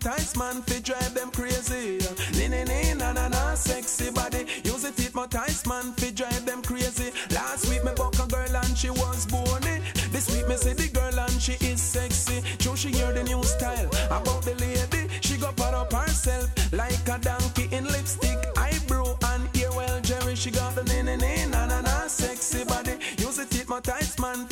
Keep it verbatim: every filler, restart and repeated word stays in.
hypnotize man fi drive them crazy. Ni ni ni na na na sexy body. Use it hypnotize man fi drive them crazy. Last week me buck a girl and she was bony. This week me see the girl and she is sexy. True she hear the new style about the lady. She go put up herself like a donkey in lipstick, eyebrow and ear well Jerry. She got the ni ni ni na na na sexy body. Use it hypnotize man